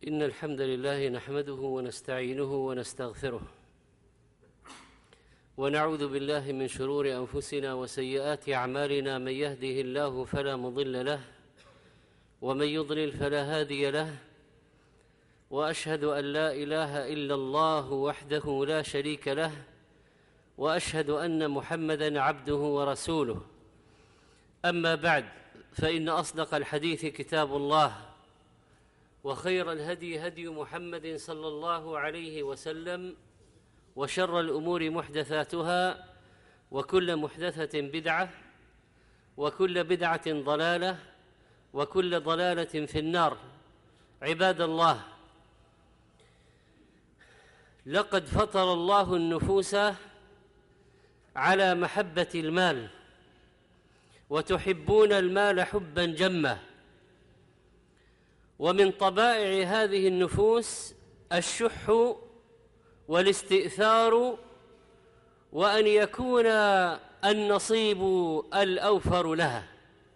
إن الحمد لله نحمده ونستعينه ونستغفره ونعوذ بالله من شرور أنفسنا وسيئات أعمالنا. من يهده الله فلا مضل له ومن يضلل فلا هادي له، وأشهد أن لا إله إلا الله وحده لا شريك له، وأشهد أن محمدًا عبده ورسوله. أما بعد، فإن أصدق الحديث كتاب الله، وخير الهدي هدي محمد صلى الله عليه وسلم، وشر الأمور محدثاتها، وكل محدثة بدعة، وكل بدعة ضلالة، وكل ضلالة في النار. عباد الله، لقد فطر الله النفوس على محبة المال، وتحبون المال حبا جما، ومن طبائع هذه النفوس الشح والاستئثار، وأن يكون النصيب الأوفر لها.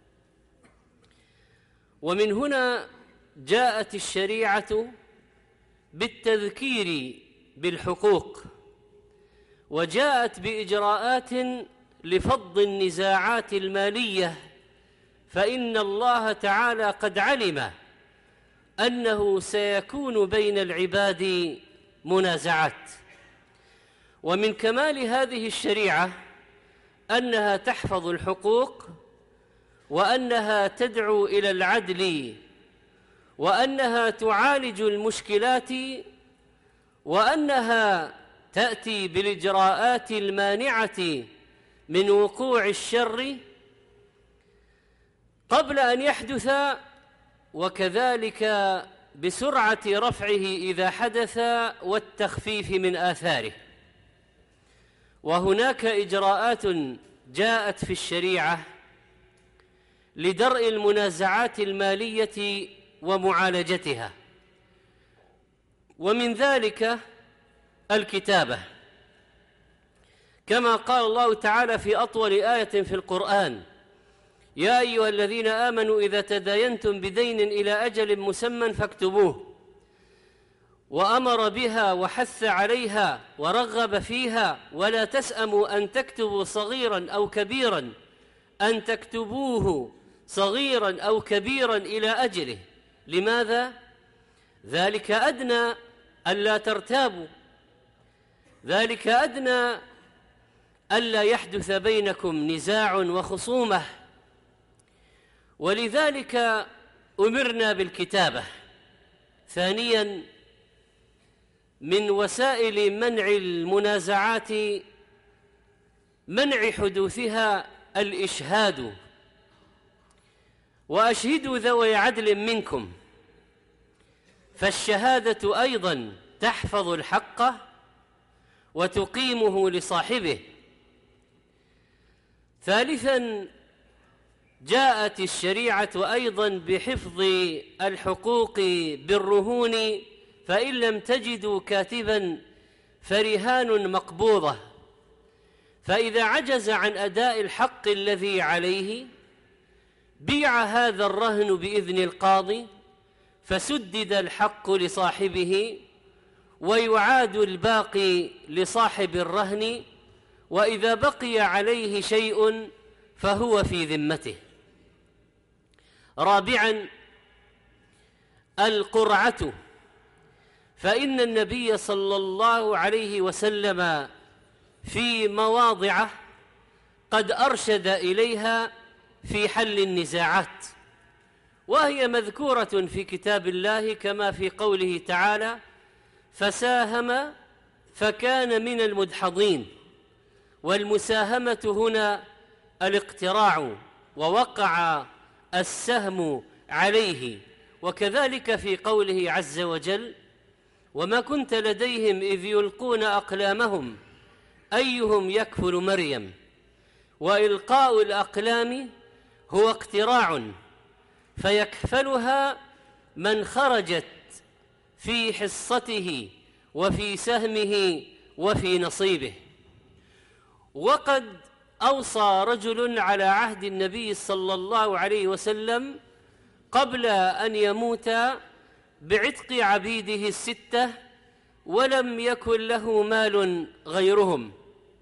ومن هنا جاءت الشريعة بالتذكير بالحقوق، وجاءت بإجراءات لفض النزاعات المالية، فإن الله تعالى قد علم أنه سيكون بين العباد منازعات. ومن كمال هذه الشريعة أنها تحفظ الحقوق، وأنها تدعو إلى العدل، وأنها تعالج المشكلات، وأنها تأتي بالإجراءات المانعة من وقوع الشر قبل أن يحدث، وكذلك بسرعة رفعه إذا حدث، والتخفيف من آثاره. وهناك إجراءات جاءت في الشريعة لدرء المنازعات المالية ومعالجتها، ومن ذلك الكتابة، كما قال الله تعالى في أطول آية في القرآن: يا أيها الذين آمنوا إذا تداينتم بدين إلى أجل مسمى فاكتبوه. وأمر بها وحث عليها ورغب فيها: ولا تسأموا أن تكتبوا صغيرا أو كبيرا، أن تكتبوه صغيرا أو كبيرا إلى أجله. لماذا؟ ذلك أدنى ألا ترتابوا، ذلك أدنى ألا يحدث بينكم نزاع وخصومة. ولذلك أمرنا بالكتابة. ثانياً، من وسائل منع المنازعات منع حدوثها الإشهاد، وأشهدوا ذوي عدل منكم، فالشهادة أيضاً تحفظ الحق وتقيمه لصاحبه. ثالثاً، جاءت الشريعة أيضاً بحفظ الحقوق بالرهون، فإن لم تجدوا كاتباً فرهان مقبوضة، فإذا عجز عن أداء الحق الذي عليه بيع هذا الرهن بإذن القاضي، فسدد الحق لصاحبه، ويعاد الباقي لصاحب الرهن، وإذا بقي عليه شيء فهو في ذمته. رابعاً، القرعة، فإن النبي صلى الله عليه وسلم في مواضع قد أرشد إليها في حل النزاعات، وهي مذكورة في كتاب الله، كما في قوله تعالى: فساهم فكان من المدحضين. والمساهمة هنا الاقتراع، ووقع السهم عليه. وكذلك في قوله عز وجل: وما كنت لديهم إذ يلقون أقلامهم أيهم يكفل مريم. وإلقاء الأقلام هو اقتراع، فيكفلها من خرجت في حصته وفي سهمه وفي نصيبه. وقد أوصى رجل على عهد النبي صلى الله عليه وسلم قبل أن يموت بعتق عبيده الستة ولم يكن له مال غيرهم،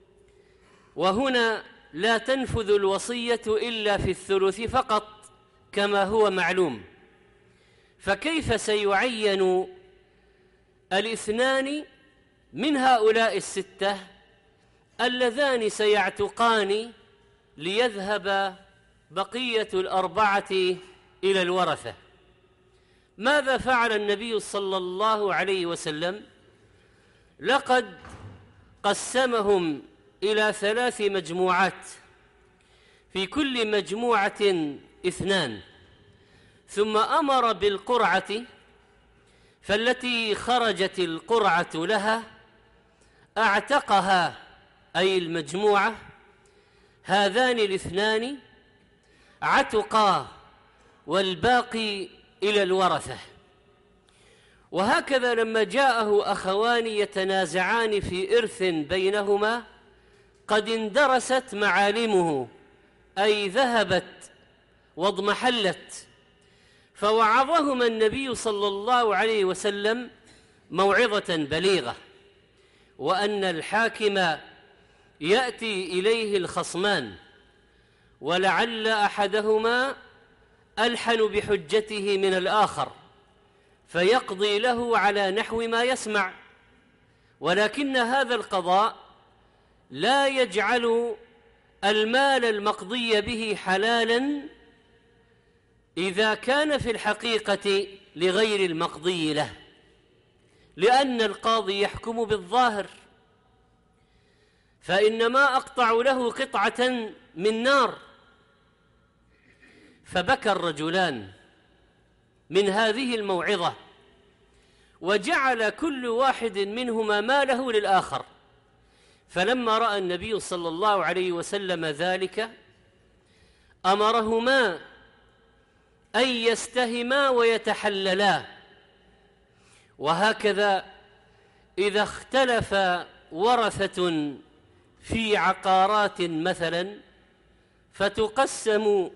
وهنا لا تنفذ الوصية إلا في الثلث فقط كما هو معلوم، فكيف سيعين الاثنان من هؤلاء الستة اللذان سيعتقان ليذهب بقية الأربعة إلى الورثة؟ ماذا فعل النبي صلى الله عليه وسلم؟ لقد قسمهم إلى 3 مجموعات، في كل مجموعة 2، ثم أمر بالقرعة، فالتي خرجت القرعة لها أعتقها، أي المجموعة، هذان الاثنان عتقا والباقي إلى الورثة. وهكذا لما جاءه أخوان يتنازعان في إرث بينهما قد اندرست معالمه، أي ذهبت واضمحلت، فوعظهما النبي صلى الله عليه وسلم موعظة بليغة، وأن الحاكم يأتي إليه الخصمان ولعل أحدهما ألحن بحجته من الآخر فيقضي له على نحو ما يسمع، ولكن هذا القضاء لا يجعل المال المقضي به حلالا إذا كان في الحقيقة لغير المقضي له، لأن القاضي يحكم بالظاهر، فإنما أقطع له قطعة من نار. فبكى الرجلان من هذه الموعظة، وجعل كل واحد منهما ماله للآخر. فلما رأى النبي صلى الله عليه وسلم ذلك أمرهما أن يستهما ويتحللا. وهكذا إذا اختلف ورثة في عقارات مثلا فتقسم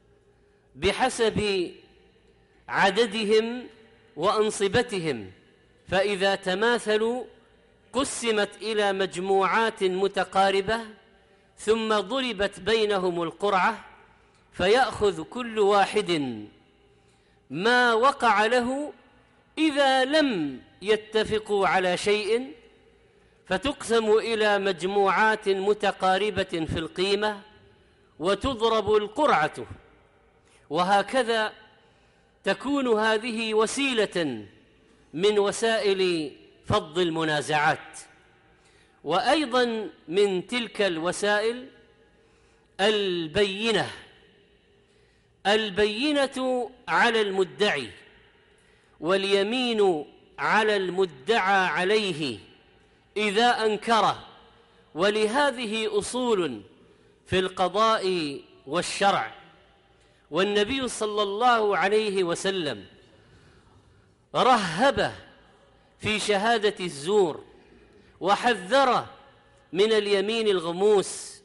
بحسب عددهم وأنصبتهم، فإذا تماثلوا قسمت إلى مجموعات متقاربة ثم ضربت بينهم القرعة، فيأخذ كل واحد ما وقع له إذا لم يتفقوا على شيء، فتقسم إلى مجموعات متقاربة في القيمة وتضرب القرعة. وهكذا تكون هذه وسيلة من وسائل فض المنازعات. وأيضا من تلك الوسائل البينة على المدعي، واليمين على المدعى عليه إذا أنكره، ولهذه أصول في القضاء والشرع. والنبي صلى الله عليه وسلم رهب في شهادة الزور وحذر من اليمين الغموس.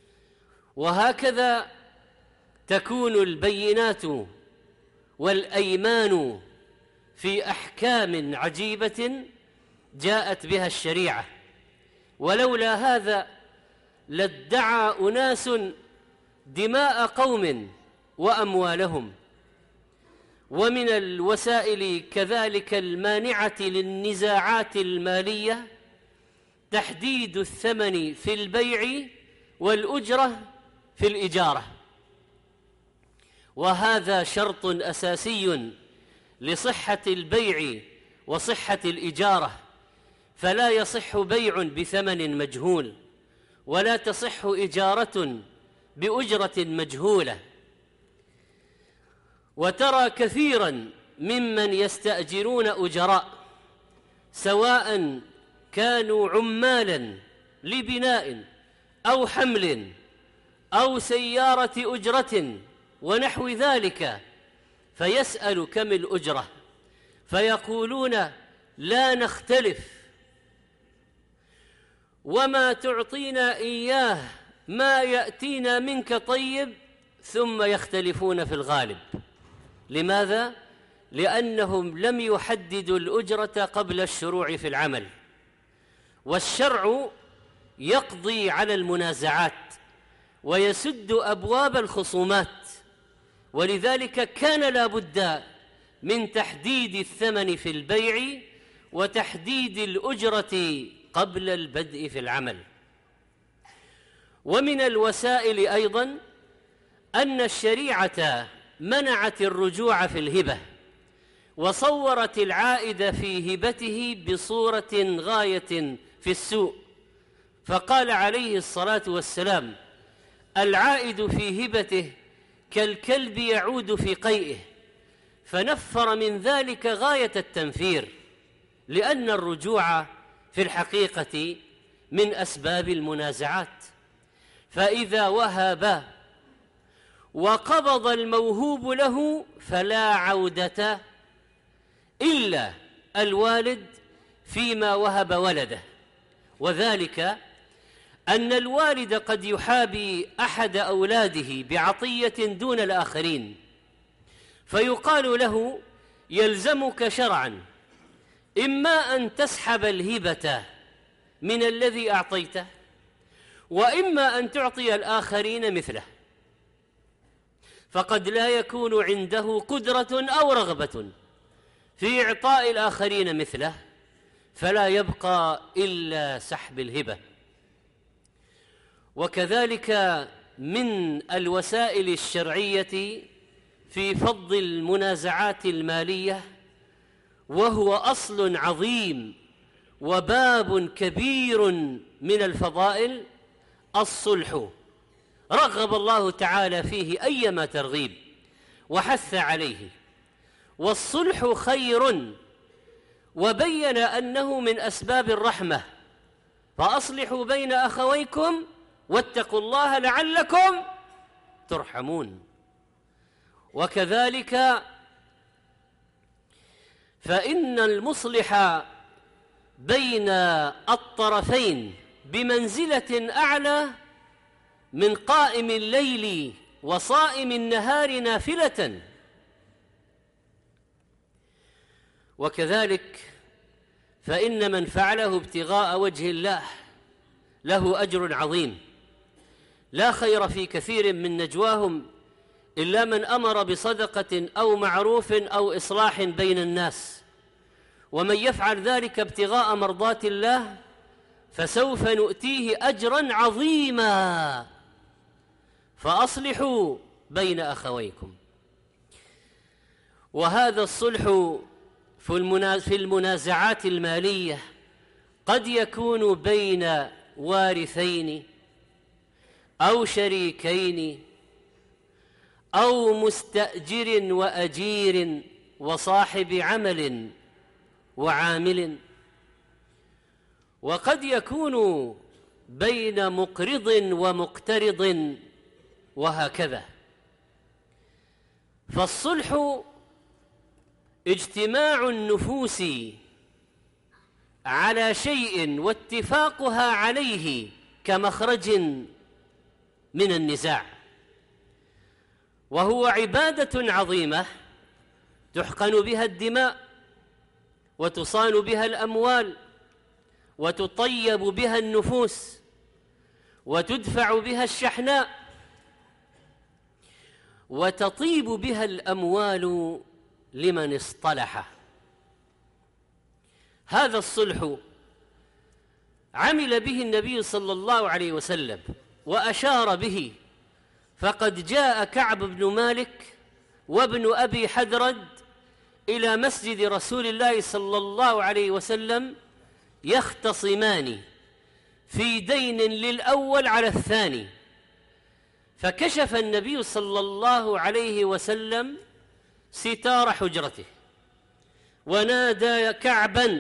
وهكذا تكون البينات والأيمان في أحكام عجيبة جاءت بها الشريعة، ولولا هذا لادعى أناس دماء قوم وأموالهم. ومن الوسائل كذلك المانعة للنزاعات المالية تحديد الثمن في البيع والأجرة في الإجارة، وهذا شرط أساسي لصحة البيع وصحة الإجارة، فلا يصح بيع بثمن مجهول، ولا تصح إجارة بأجرة مجهولة. وترى كثيرا ممن يستأجرون أجراء سواء كانوا عمالا لبناء أو حمل أو سيارة أجرة ونحو ذلك، فيسأل كم الأجرة، فيقولون لا نختلف، وما تعطينا إياه ما يأتينا منك طيب، ثم يختلفون في الغالب. لماذا؟ لأنهم لم يحددوا الأجرة قبل الشروع في العمل، والشرع يقضي على المنازعات ويسد أبواب الخصومات، ولذلك كان لا بد من تحديد الثمن في البيع وتحديد الأجرة قبل البدء في العمل. ومن الوسائل أيضا أن الشريعة منعت الرجوع في الهبة، وصورت العائد في هبته بصورة غاية في السوء، فقال عليه الصلاة والسلام: العائد في هبته كالكلب يعود في قيئه، فنفر من ذلك غاية التنفير، لأن الرجوع في الحقيقة من أسباب المنازعات. فإذا وهب وقبض الموهوب له فلا عودة إلا الوالد فيما وهب ولده، وذلك أن الوالد قد يحابي أحد أولاده بعطية دون الآخرين، فيقال له: يلزمك شرعا إما أن تسحب الهبة من الذي أعطيته، وإما أن تعطي الآخرين مثله، فقد لا يكون عنده قدرة أو رغبة في إعطاء الآخرين مثله، فلا يبقى إلا سحب الهبة. وكذلك من الوسائل الشرعية في فض المنازعات المالية، وهو أصل عظيم وباب كبير من الفضائل، الصلح، رغب الله تعالى فيه أيما ترغيب وحث عليه، والصلح خير، وبين أنه من أسباب الرحمة: فأصلحوا بين أخويكم واتقوا الله لعلكم ترحمون. وكذلك فإن المصلح بين الطرفين بمنزلة أعلى من قائم الليل وصائم النهار نافلة. وكذلك فإن من فعله ابتغاء وجه الله له أجر عظيم، لا خير في كثير من نجواهم إلا من أمر بصدقة أو معروف أو إصلاح بين الناس، ومن يفعل ذلك ابتغاء مرضات الله فسوف نؤتيه أجرا عظيما. فأصلحوا بين أخويكم. وهذا الصلح في المنازعات المالية قد يكون بين وارثين أو شريكين أو مستأجر وأجير وصاحب عمل وعامل، وقد يكون بين مقرض ومقترض، وهكذا. فالصلح اجتماع النفوس على شيء واتفاقها عليه كمخرج من النزاع، وهو عبادة عظيمة تحقن بها الدماء وتصان بها الأموال وتطيب بها النفوس وتدفع بها الشحناء وتطيب بها الأموال لمن اصطلح. هذا الصلح عمل به النبي صلى الله عليه وسلم وأشار به، فقد جاء كعب بن مالك وابن أبي حدرد إلى مسجد رسول الله صلى الله عليه وسلم يختصمان في دين للأول على الثاني، فكشف النبي صلى الله عليه وسلم ستار حجرته ونادى كعبا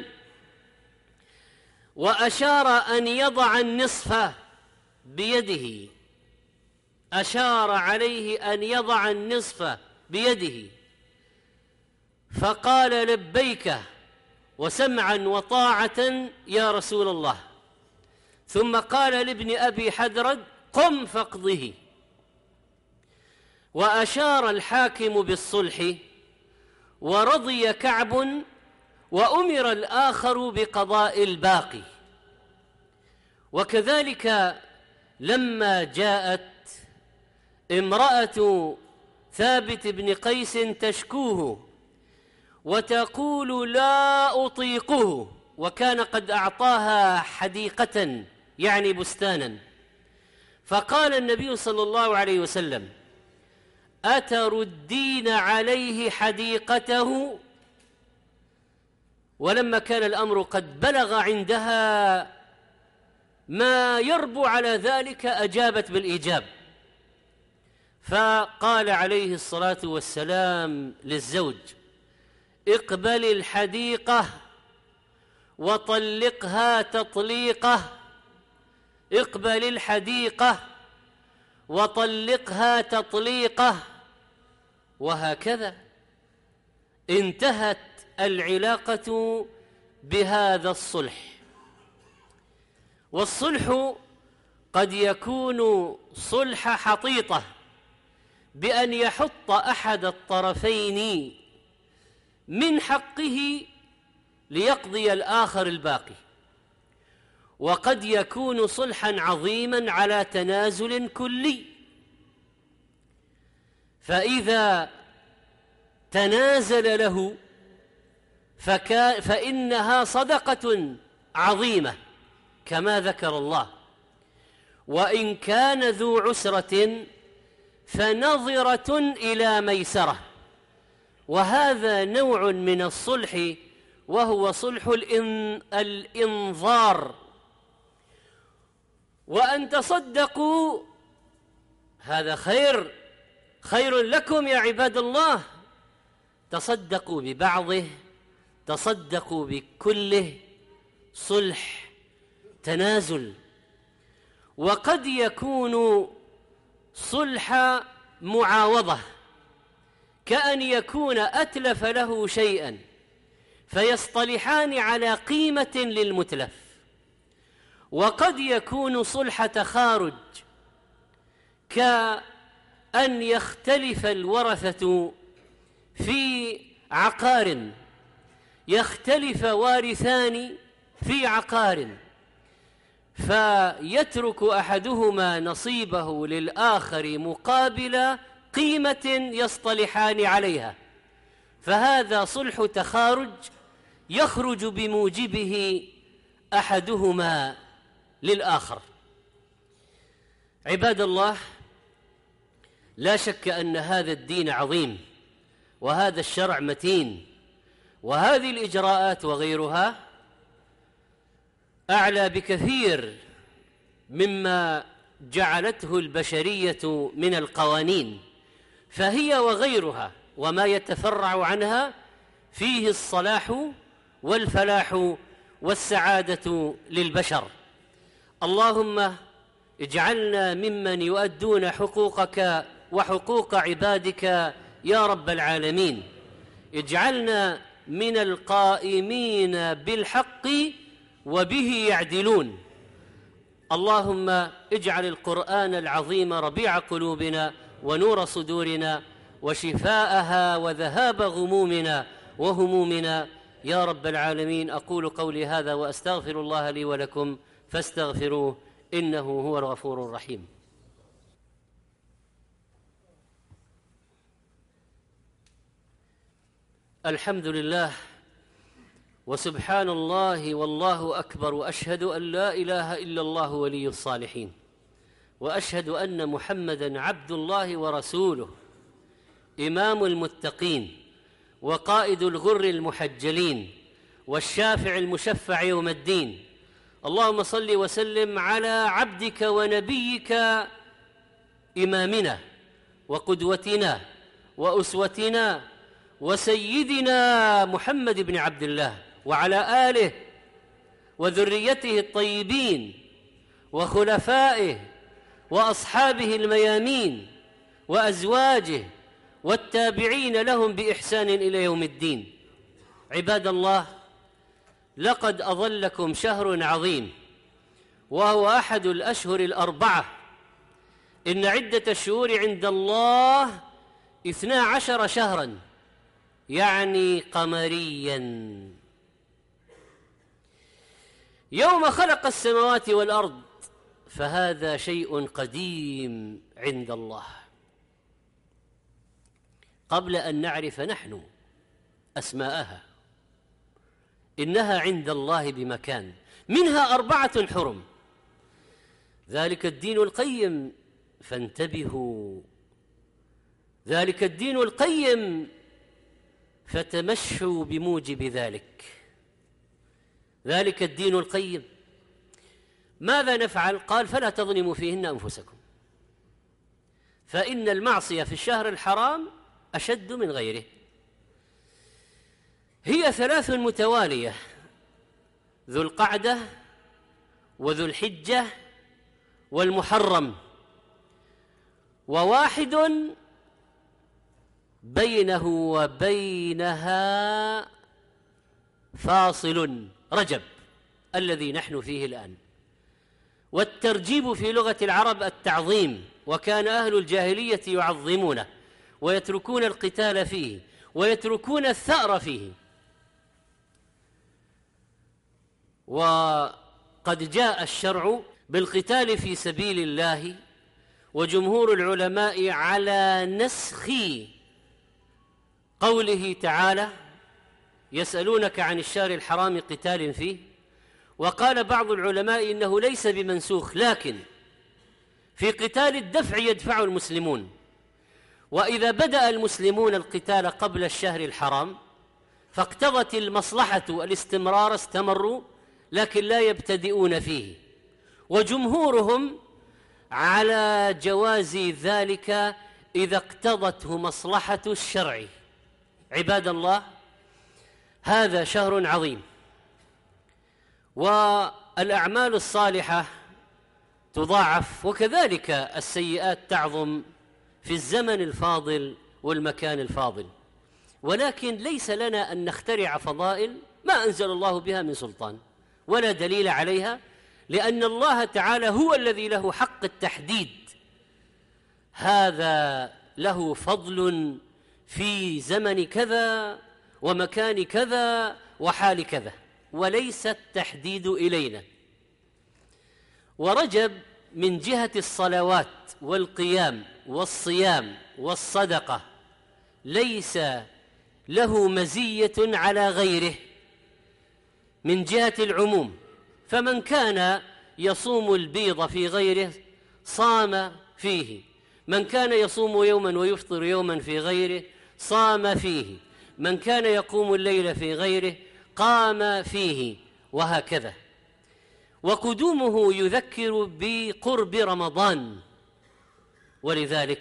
وأشار أن يضع النصف بيده، أشار عليه أن يضع النصف بيده، فقال: لبيك وسمعا وطاعة يا رسول الله. ثم قال لابن أبي حدرد: قم فاقضه. وأشار الحاكم بالصلح ورضي كعب وأمر الآخر بقضاء الباقي. وكذلك لما جاءت امرأة ثابت بن قيس تشكوه وتقول لا أطيقه، وكان قد أعطاها حديقة يعني بستانا، فقال النبي صلى الله عليه وسلم: أتردين عليه حديقته؟ ولما كان الأمر قد بلغ عندها ما يربو على ذلك أجابت بالإيجاب، فقال عليه الصلاة والسلام للزوج: اقبل الحديقة وطلقها تطليقة، اقبل الحديقة وطلقها تطليقة. وهكذا انتهت العلاقة بهذا الصلح. والصلح قد يكون صلح حطيطة بأن يحط أحد الطرفين من حقه ليقضي الآخر الباقي، وقد يكون صلحا عظيما على تنازل كلي، فإذا تنازل له فإنها صدقة عظيمة كما ذكر الله. وإن كان ذو عسرة فنظرة إلى ميسرة، وهذا نوع من الصلح وهو صلح الإنظار. وأن تصدقوا هذا خير لكم يا عباد الله، تصدقوا ببعضه، تصدقوا بكله، صلح تنازل. وقد يكون صلح معاوضة، كأن يكون أتلف له شيئا فيصطلحان على قيمة للمتلف. وقد يكون صلح تخارج، كأن يختلف الورثة في عقار، يختلف وارثان في عقار، فيترك أحدهما نصيبه للآخر مقابل قيمة يصطلحان عليها، فهذا صلح تخارج يخرج بموجبه أحدهما للآخر. عباد الله، لا شك أن هذا الدين عظيم، وهذا الشرع متين، وهذه الإجراءات وغيرها أعلى بكثير مما جعلته البشرية من القوانين، فهي وغيرها وما يتفرع عنها فيه الصلاح والفلاح والسعادة للبشر. اللهم اجعلنا ممن يؤدون حقوقك وحقوق عبادك يا رب العالمين، اجعلنا من القائمين بالحق وبه يعدلون. اللهم اجعل القرآن العظيم ربيع قلوبنا ونور صدورنا وشفاءها وذهاب غمومنا وهمومنا يا رب العالمين. أقول قولي هذا وأستغفر الله لي ولكم فاستغفروه إنه هو الغفور الرحيم. الحمد لله وسبحان الله والله أكبر، وأشهد أن لا إله إلا الله ولي الصالحين، وأشهد أن محمدًا عبد الله ورسوله، إمام المتقين وقائد الغر المحجلين والشافع المشفع يوم الدين. اللهم صل وسلم على عبدك ونبيك إمامنا وقدوتنا وأسوتنا وسيدنا محمد بن عبد الله، وعلى آله وذريته الطيبين وخلفائه وأصحابه الميامين وأزواجه والتابعين لهم بإحسان إلى يوم الدين. عباد الله، لقد أظلكم شهر عظيم، وهو أحد الأشهر الأربعة. إن عدة الشهور عند الله 12 شهرا، يعني قمريا. يوم خلق السماوات والأرض، فهذا شيء قديم عند الله قبل أن نعرف نحن أسماءها. إنها عند الله بمكان، منها 4 حرم، ذلك الدين القيم، فانتبهوا، ذلك الدين القيم فتمشوا بموجب ذلك. ذلك الدين القيم. ماذا نفعل؟ قال: فلا تظلموا فيهن أنفسكم، فإن المعصية في الشهر الحرام أشد من غيره. هي 3 متوالية: ذو القعدة وذو الحجة والمحرم، وواحد بينه وبينها فاصل، رجب الذي نحن فيه الآن. والترجيب في لغة العرب التعظيم، وكان أهل الجاهلية يعظمونه ويتركون القتال فيه ويتركون الثأر فيه. وقد جاء الشرع بالقتال في سبيل الله، وجمهور العلماء على نسخ قوله تعالى: يسألونك عن الشهر الحرام قتال فيه. وقال بعض العلماء إنه ليس بمنسوخ، لكن في قتال الدفع يدفع المسلمون، وإذا بدأ المسلمون القتال قبل الشهر الحرام فاقتضت المصلحة الاستمرار استمروا، لكن لا يبتدئون فيه. وجمهورهم على جواز ذلك إذا اقتضته مصلحة الشرع. عباد الله، هذا شهر عظيم، والأعمال الصالحة تضاعف، وكذلك السيئات تعظم في الزمن الفاضل والمكان الفاضل. ولكن ليس لنا أن نخترع فضائل ما أنزل الله بها من سلطان ولا دليل عليها، لأن الله تعالى هو الذي له حق التحديد. هذا له فضل في زمن كذا ومكان كذا وحال كذا، وليس التحديد إلينا. ورجب من جهة الصلوات والقيام والصيام والصدقة ليس له مزية على غيره من جهة العموم، فمن كان يصوم البيض في غيره صام فيه، من كان يصوم يوما ويفطر يوما في غيره صام فيه، من كان يقوم الليل في غيره قام فيه، وهكذا. وقدومه يذكر بقرب رمضان، ولذلك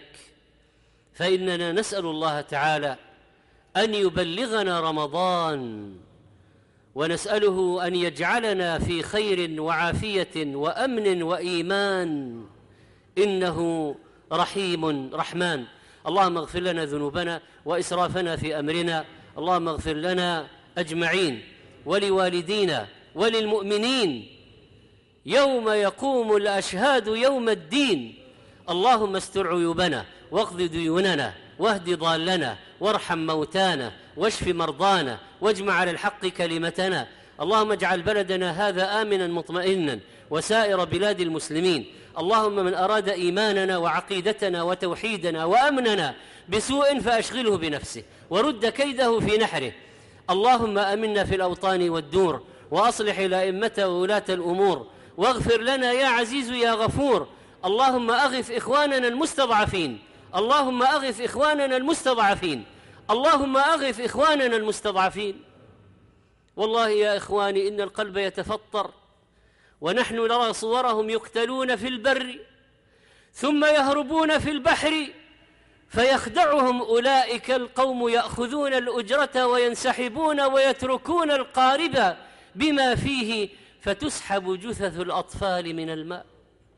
فإننا نسأل الله تعالى أن يبلغنا رمضان، ونسأله أن يجعلنا في خير وعافية وأمن وإيمان، إنه رحيم رحمن. اللهم اغفر لنا ذنوبنا وإسرافنا في أمرنا، اللهم اغفر لنا أجمعين ولوالدينا وللمؤمنين يوم يقوم الأشهاد يوم الدين. اللهم استر عيوبنا واقض ديوننا واهد ضالنا وارحم موتانا واشف مرضانا واجمع على الحق كلمتنا. اللهم اجعل بلدنا هذا آمنا مطمئنا وسائر بلاد المسلمين. اللهم من أراد إيماننا وعقيدتنا وتوحيدنا وأمننا بسوء فأشغله بنفسه ورد كيده في نحره. اللهم أمنا في الأوطان والدور، وأصلح الأئمة وولاة الأمور، واغفر لنا يا عزيز يا غفور. اللهم أغث إخواننا المستضعفين، اللهم أغث إخواننا المستضعفين، اللهم أغث إخواننا المستضعفين. والله يا إخواني إن القلب يتفطر ونحن نرى صورهم يقتلون في البر ثم يهربون في البحر، فيخدعهم أولئك القوم يأخذون الأجرة وينسحبون ويتركون القارب بما فيه، فتسحب جثث الأطفال من الماء.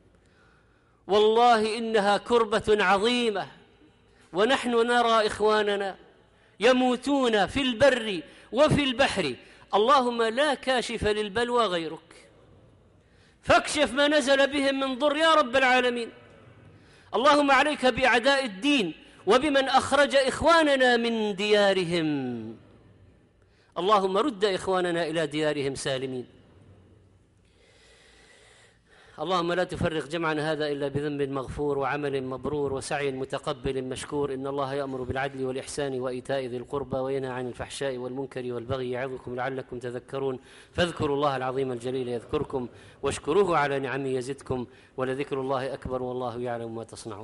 والله إنها كربة عظيمة، ونحن نرى إخواننا يموتون في البر وفي البحر. اللهم لا كاشف للبلوى غيرك، فاكشف ما نزل بهم من ضر يا رب العالمين. اللهم عليك بأعداء الدين وبمن أخرج إخواننا من ديارهم. اللهم رد إخواننا إلى ديارهم سالمين. اللهم لا تفرق جمعنا هذا إلا بذنب مغفور وعمل مبرور وسعي متقبل مشكور. إن الله يأمر بالعدل والإحسان وإيتاء ذي القربى وينهى عن الفحشاء والمنكر والبغي يعظكم لعلكم تذكرون. فاذكروا الله العظيم الجليل يذكركم واشكروه على نعمه يزدكم ولذكر الله أكبر والله يعلم ما تصنعون.